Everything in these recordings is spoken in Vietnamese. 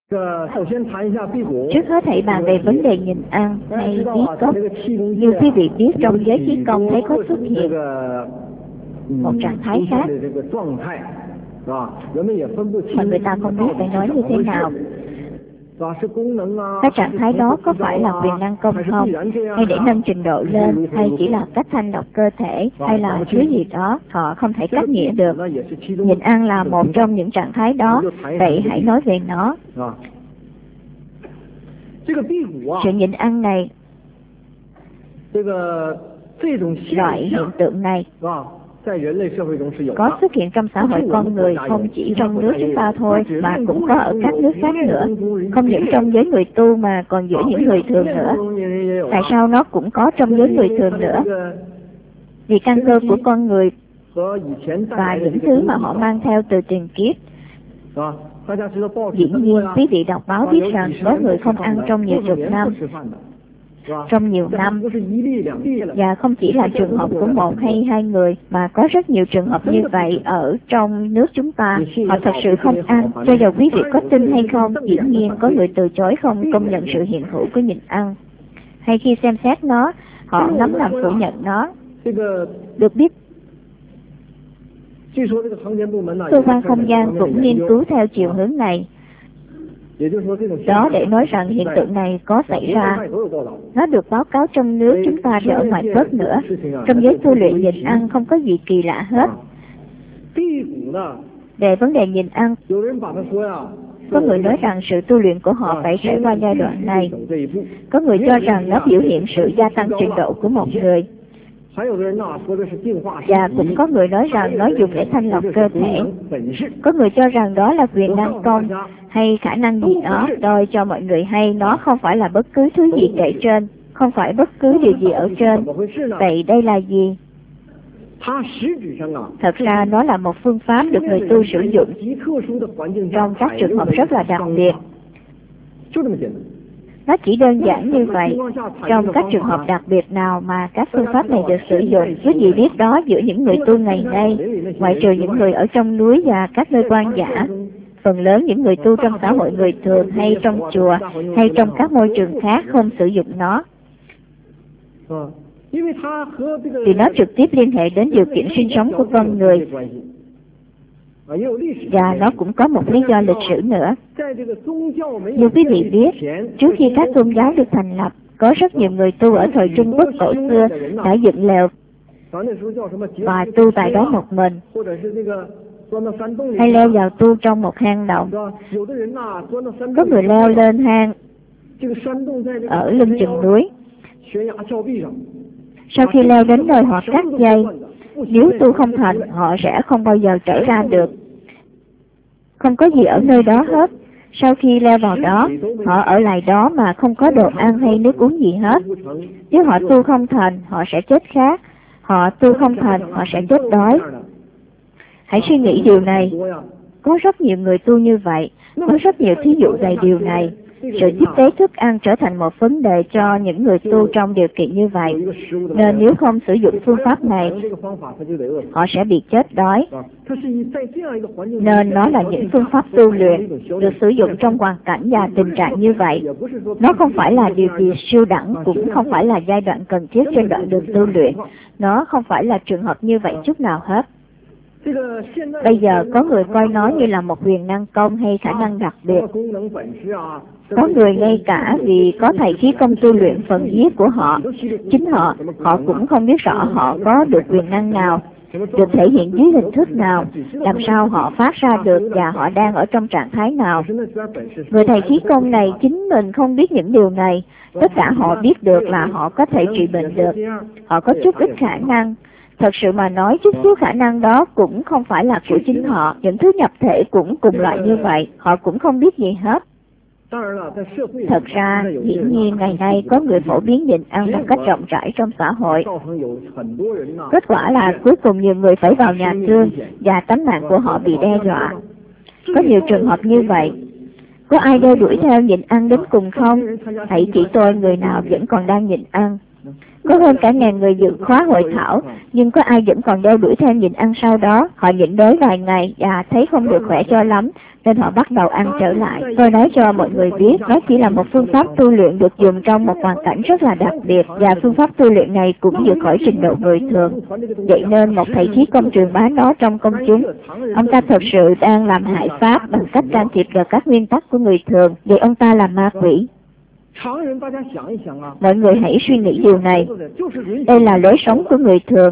Trước hết hãy bàn về vấn đề nhịn ăn hay bí cốc. Như quý vị biết, trong giới khí công thấy có xuất hiện một trạng thái khác mà người ta không biết phải nói như thế nào. Cái trạng thái đó có phải là quyền năng công không, hay để nâng trình độ lên, hay chỉ là cách thanh lọc cơ thể, hay là thứ gì đó họ không thể cách nghĩa được. Nhịn ăn là một trong những trạng thái đó, vậy hãy nói về nó. Sự nhịn ăn này, loại hiện tượng này có xuất hiện trong xã hội con người, không chỉ trong nước chúng ta thôi mà cũng có ở các nước khác nữa, không những trong giới người tu mà còn giữa những người thường nữa. Tại sao nó cũng có trong giới người thường nữa? Vì căn cơ của con người và những thứ mà họ mang theo từ tiền kiếp. Dĩ nhiên quý vị đọc báo biết rằng có người không ăn trong nhiều chục năm, trong nhiều năm, và không chỉ là trường hợp của một hay hai người mà có rất nhiều trường hợp như vậy ở trong nước chúng ta. Họ thật sự không ăn, cho dù quý vị có tin hay không. Dĩ nhiên có người từ chối không công nhận sự hiện hữu của nhịn ăn, hay khi xem xét nó họ nắm làm phủ nhận nó. Được biết, cơ quan không gian cũng nghiên cứu theo chiều hướng này. Đó để nói rằng hiện tượng này có xảy ra. Nó được báo cáo trong nước chúng ta và ở ngoài quốc nữa. Trong giới tu luyện nhịn ăn không có gì kỳ lạ hết. Về vấn đề nhịn ăn, có người nói rằng sự tu luyện của họ phải trải qua giai đoạn này. Có người cho rằng nó biểu hiện sự gia tăng trình độ của một người. Và cũng có người nói rằng nó dùng để thanh lọc cơ thể. Có người cho rằng đó là quyền năng công hay khả năng gì đó đòi cho mọi người hay nó không phải là bất cứ thứ gì kể trên, không phải bất cứ điều gì ở trên. Vậy đây là gì? Thật ra nó là một phương pháp được người tu sử dụng trong các trường hợp rất là đặc biệt. Nó chỉ đơn giản như vậy. Trong các trường hợp đặc biệt nào mà các phương pháp này được sử dụng, quý vị biết đó, giữa những người tu ngày nay, ngoại trừ những người ở trong núi và các nơi hoang dã, phần lớn những người tu trong xã hội người thường hay trong chùa hay trong các môi trường khác không sử dụng nó. Vì nó trực tiếp liên hệ đến điều kiện sinh sống của con người. Và nó cũng có một lý do lịch sử nữa. Như quý vị biết, trước khi các tôn giáo được thành lập, có rất nhiều người tu ở thời Trung Quốc cổ xưa đã dựng lều và tu tại đó một mình, hay leo vào tu trong một hang động. Có người leo lên hang ở lưng chừng núi. Sau khi leo đến nơi họ cắt dây. Nếu tu không thành, họ sẽ không bao giờ trở ra được. Không có gì ở nơi đó hết. Sau khi leo vào đó, họ ở lại đó mà không có đồ ăn hay nước uống gì hết. Nếu họ tu không thành, họ sẽ chết khát. Họ tu không thành, họ sẽ chết đói. Hãy suy nghĩ điều này. Có rất nhiều người tu như vậy. Có rất nhiều thí dụ về điều này. Sự tiếp tế thức ăn trở thành một vấn đề cho những người tu trong điều kiện như vậy. Nên nếu không sử dụng phương pháp này, họ sẽ bị chết đói. Nên nó là những phương pháp tu luyện được sử dụng trong hoàn cảnh và tình trạng như vậy. Nó không phải là điều gì siêu đẳng, cũng không phải là giai đoạn cần thiết trên đoạn đường tu luyện. Nó không phải là trường hợp như vậy chút nào hết. Bây giờ có người coi nó như là một quyền năng công hay khả năng đặc biệt. Có người ngay cả vì có thầy khí công tu luyện phần viết của họ, chính họ cũng không biết rõ họ có được quyền năng nào, được thể hiện dưới hình thức nào, làm sao họ phát ra được và họ đang ở trong trạng thái nào. Người thầy khí công này chính mình không biết những điều này. Tất cả họ biết được là họ có thể trị bệnh được. Họ có chút ít khả năng. Thật sự mà nói, chút xíu khả năng đó cũng không phải là của chính họ. Những thứ nhập thể cũng cùng loại như vậy. Họ cũng không biết gì hết. Thật ra, dĩ nhiên ngày nay có người phổ biến nhịn ăn một cách rộng rãi trong xã hội. Kết quả là cuối cùng nhiều người phải vào nhà thương và tánh mạng của họ bị đe dọa. Có nhiều trường hợp như vậy. Có ai đeo đuổi theo nhịn ăn đến cùng không? Hãy chỉ tôi người nào vẫn còn đang nhịn ăn. Có hơn cả 1000 người dự khóa hội thảo, nhưng có ai vẫn còn đeo đuổi theo nhịn ăn sau đó. Họ nhịn đói vài ngày và thấy không được khỏe cho lắm, nên họ bắt đầu ăn trở lại. Tôi nói cho mọi người biết, nó chỉ là một phương pháp tu luyện được dùng trong một hoàn cảnh rất là đặc biệt, và phương pháp tu luyện này cũng vượt khỏi trình độ người thường. Vậy nên một thầy khí công truyền bá nó trong công chúng. Ông ta thật sự đang làm hại pháp bằng cách can thiệp vào các nguyên tắc của người thường, vậy ông ta là ma quỷ. Mọi người hãy suy nghĩ điều này. Đây là lối sống của người thường.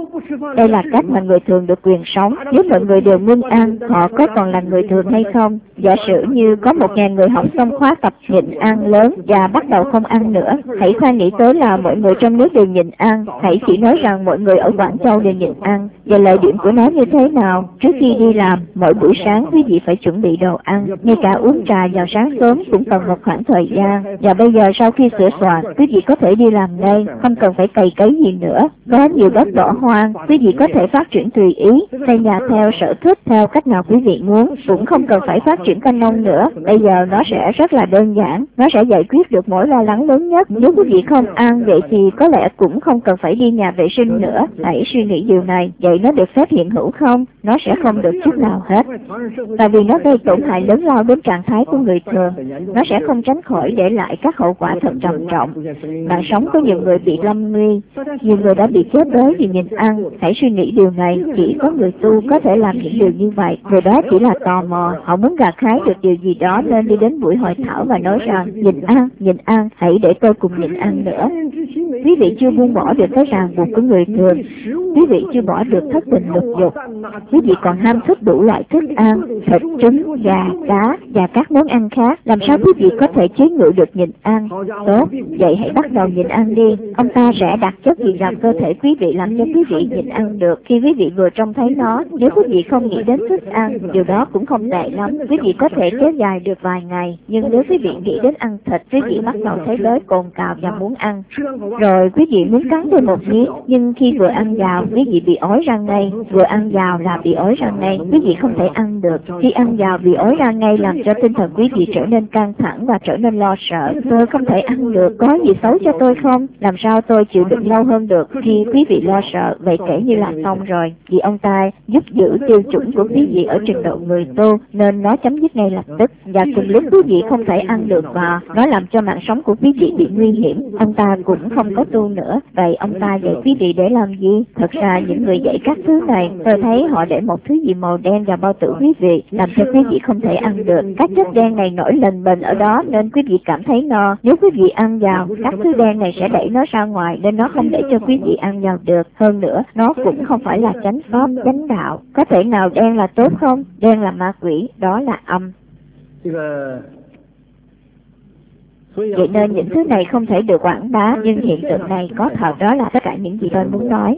Đây là cách mà người thường được quyền sống. Nếu mọi người đều ngưng ăn, họ có còn là người thường hay không? Giả sử như có 1000 người học xong khóa tập nhịn ăn lớn và bắt đầu không ăn nữa. Hãy khoan nghĩ tới là mọi người trong nước đều nhịn ăn. Hãy chỉ nói rằng mọi người ở Quảng Châu đều nhịn ăn. Và lợi điểm của nó như thế nào? Trước khi đi làm, mỗi buổi sáng quý vị phải chuẩn bị đồ ăn. Ngay cả uống trà vào sáng sớm cũng cần một khoảng thời gian. Và bây giờ sau khi sửa soạn, quý vị có thể đi làm ngay, không cần phải cày cấy gì nữa. Có nhiều đất bỏ hoang, quý vị có thể phát triển tùy ý, xây nhà theo sở thích, theo cách nào quý vị muốn, cũng không cần phải phát triển canh nông nữa. Bây giờ nó sẽ rất là đơn giản, nó sẽ giải quyết được mối lo lắng lớn nhất. Nếu quý vị không ăn, vậy thì có lẽ cũng không cần phải đi nhà vệ sinh nữa. Hãy suy nghĩ điều này, vậy nó được phép hiện hữu không? Nó sẽ không được chút nào hết. Tại vì nó gây tổn hại lớn lao đến trạng thái của người thường. Nó sẽ không tránh khỏi để lại các hậu quả thật trầm trọng. Mạng sống có nhiều người bị lâm nguy, nhiều người đã bị chết đói vì nhịn ăn. Hãy suy nghĩ điều này, chỉ có người tu có thể làm những điều như vậy. Người đó chỉ là tò mò, họ muốn gặt hái được điều gì đó nên đi đến buổi hội thảo và nói rằng nhịn ăn, hãy để tôi cùng nhịn ăn nữa. Quý vị chưa buông bỏ được cái ràng buộc của người thường. Quý vị chưa bỏ được thất tình lục dục. Quý vị còn ham thích đủ loại thức ăn, thịt, trứng, gà, cá và các món ăn khác. Làm sao quý vị có thể chế ngự được nhịn ăn? Tốt, vậy hãy bắt đầu nhịn ăn đi. Ông ta sẽ đặt chất gì vào cơ thể quý vị làm cho quý vị nhịn ăn được khi quý vị vừa trông thấy nó. Nếu quý vị không nghĩ đến thức ăn, điều đó cũng không tệ lắm. Quý vị có thể kéo dài được vài ngày. Nhưng nếu quý vị nghĩ đến ăn thịt, quý vị bắt đầu thấy đói cồn cào và muốn ăn. Rồi quý vị muốn cắn thêm một miếng, nhưng khi vừa ăn vào, quý vị bị ói ra ngay. Vừa ăn vào là bị ói ra ngay. Quý vị không thể ăn được. Khi ăn vào bị ói ra ngay làm cho tinh thần quý vị trở nên căng thẳng và trở nên lo sợ. Tôi không thể ăn được, có gì xấu cho tôi không? Làm sao tôi chịu đựng lâu hơn được khi quý vị lo sợ? Vậy kể như là xong rồi. Vì ông ta giúp giữ tiêu chuẩn của quý vị ở trình độ người tu, nên nó chấm dứt ngay lập tức. Và cùng lúc quý vị không thể ăn được và nó làm cho mạng sống của quý vị bị nguy hiểm. Ông ta cũng không có tu nữa. Vậy ông ta dạy quý vị để làm gì? Thật ra những người dạy các thứ này, tôi thấy họ để một thứ gì màu đen vào bao tử quý vị, làm cho quý vị không thể ăn được. Các chất đen này nổi lềnh bềnh ở đó nên quý vị cảm thấy no. Nếu quý vị ăn vào, các thứ đen này sẽ đẩy nó ra ngoài nên nó không để cho quý vị ăn vào được. Hơn nữa, nó cũng không phải là chánh pháp, chánh đạo. Có thể nào đen là tốt không? Đen là ma quỷ, đó là âm. Vậy nên những thứ này không thể được quảng bá, nhưng hiện tượng này có thật, đó là tất cả những gì tôi muốn nói.